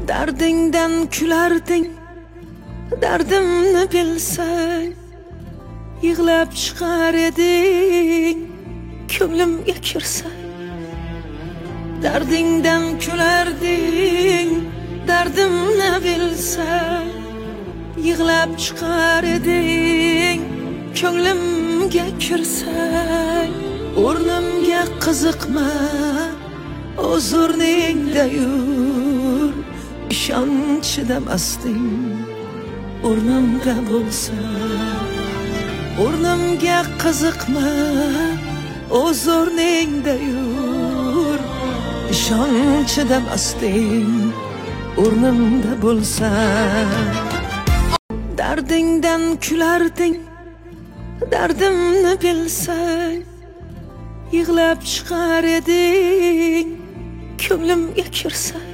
Derdingden külarding, derdimni bilsang, yig'lab chiqar eding, ko'nglimga kirsang. Derdingden külarding, derdimni bilsang, yig'lab chiqar eding, ko'nglimga kirsang. O'rnimga qiziqma, o'z o'rningda yur, ishonch chidamasding o'rnimda bo'lsa. O'rnimga qiziqma, o'z o'rningda yur, ishonch chidamasding o'rnimda bo'lsa. Dardingdan kularding, dardimni bilsang, yig'lab chiqar eding, ko'nglimga kirsang.